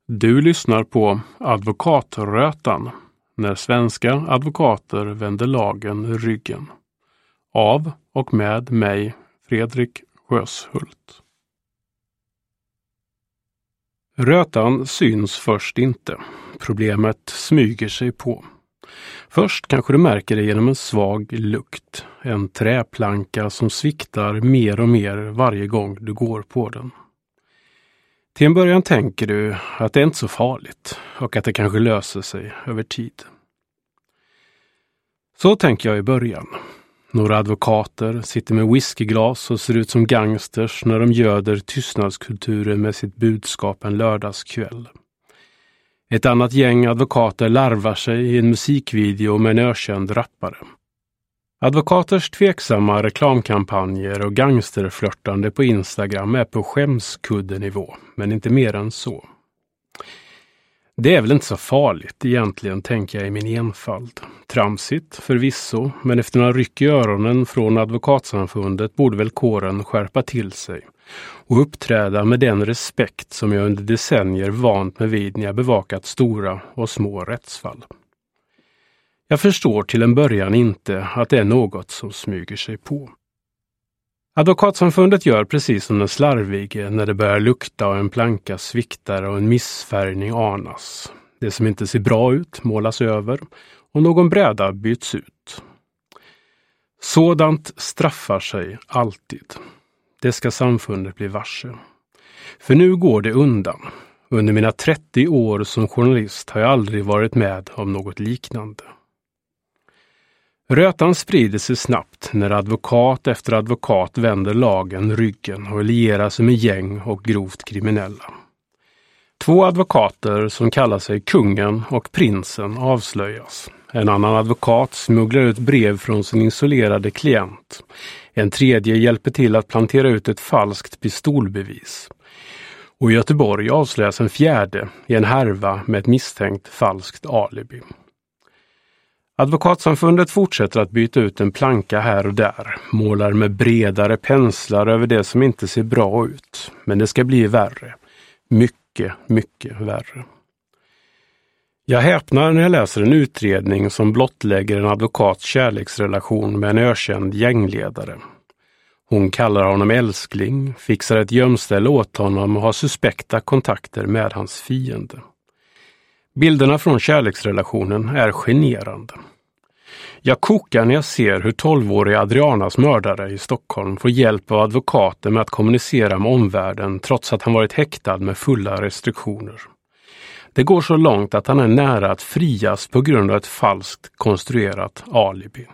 Du lyssnar på Advokatrötan, när svenska advokater vänder lagen ryggen. Av och med mig, Fredrik Sjöshult. Rötan syns först inte. Problemet smyger sig på. Först kanske du märker det genom en svag lukt. En träplanka som sviktar mer och mer varje gång du går på den. Till en början tänker du att det är inte så farligt och att det kanske löser sig över tid. Så tänker jag i början. Några advokater sitter med whiskyglas och ser ut som gangsters när de göder tystnadskulturen med sitt budskap en lördagskväll. Ett annat gäng advokater larvar sig i en musikvideo med en ökänd rappare. Advokaters tveksamma reklamkampanjer och gangsterflörtande på Instagram är på skämskuddenivå, men inte mer än så. Det är väl inte så farligt egentligen, tänker jag i min enfald. Tramsigt förvisso, men efter några ryck i öronen från advokatsamfundet borde väl kåren skärpa till sig och uppträda med den respekt som jag under decennier vant mig vid när jag bevakat stora och små rättsfall. Jag förstår till en början inte att det är något som smyger sig på. Advokatsamfundet gör precis som den slarvige när det börjar lukta och en planka sviktar och en missfärgning anas. Det som inte ser bra ut målas över och någon bräda byts ut. Sådant straffar sig alltid. Det ska samfundet bli varse. För nu går det undan. Under mina 30 år som journalist har jag aldrig varit med om något liknande. Rötan sprider sig snabbt när advokat efter advokat vänder lagen ryggen och lierar sig med gäng och grovt kriminella. 2 advokater som kallar sig kungen och prinsen avslöjas. En annan advokat smugglar ut brev från sin isolerade klient. En tredje hjälper till att plantera ut ett falskt pistolbevis. Och i Göteborg avslöjas en fjärde i en härva med ett misstänkt falskt alibi. Advokatsamfundet fortsätter att byta ut en planka här och där, målar med bredare penslar över det som inte ser bra ut. Men det ska bli värre. Mycket, mycket värre. Jag häpnar när jag läser en utredning som blottlägger en advokats kärleksrelation med en ökänd gängledare. Hon kallar honom älskling, fixar ett gömställe åt honom och har suspekta kontakter med hans fiende. Bilderna från kärleksrelationen är generande. Jag kokar när jag ser hur 12-åriga Adrianas mördare i Stockholm får hjälp av advokater med att kommunicera med omvärlden trots att han varit häktad med fulla restriktioner. Det går så långt att han är nära att frias på grund av ett falskt konstruerat alibi.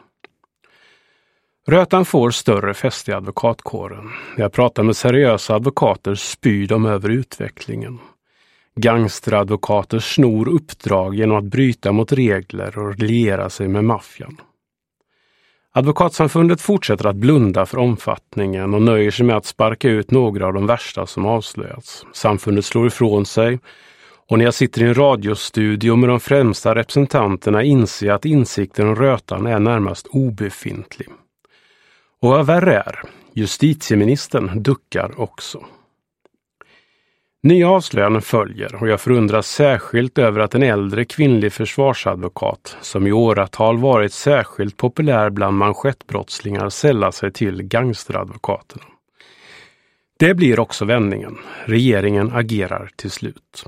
Rötan får större fäste i advokatkåren. När jag pratar med seriösa advokater spyr de över utvecklingen. Gangsteradvokater snor uppdrag genom att bryta mot regler och liera sig med maffian. Advokatsamfundet fortsätter att blunda för omfattningen och nöjer sig med att sparka ut några av de värsta som avslöjats. Samfundet slår ifrån sig och när jag sitter i en radiostudio med de främsta representanterna inser jag att insikten om rötan är närmast obefintlig. Och vad värre är, justitieministern duckar också. Nya avslöjanden följer och jag förundras särskilt över att en äldre kvinnlig försvarsadvokat som i åratal varit särskilt populär bland manschettbrottslingar sällar sig till gangsteradvokaterna. Det blir också vändningen. Regeringen agerar till slut.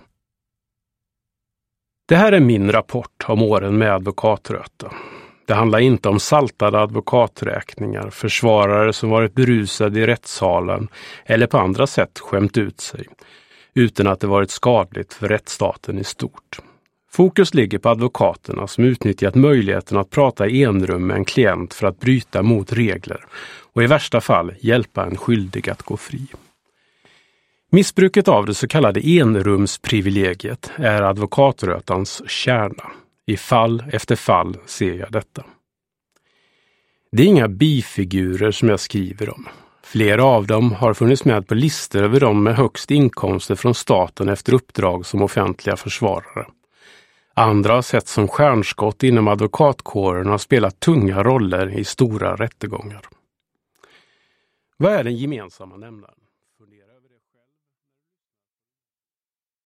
Det här är min rapport om åren med advokatröta. Det handlar inte om saltade advokaträkningar, försvarare som varit berusade i rättssalen eller på andra sätt skämt ut sig, utan att det varit skadligt för rättsstaten i stort. Fokus ligger på advokaterna som utnyttjat möjligheten att prata i enrum med en klient för att bryta mot regler och i värsta fall hjälpa en skyldig att gå fri. Missbruket av det så kallade enrumsprivilegiet är advokatrötans kärna. I fall efter fall ser jag detta. Det är inga bifigurer som jag skriver om. Flera av dem har funnits med på listor över dem med högst inkomster från staten efter uppdrag som offentliga försvarare. Andra har sett som stjärnskott inom advokatkåren och har spelat tunga roller i stora rättegångar. Vad är den gemensamma nämnaren?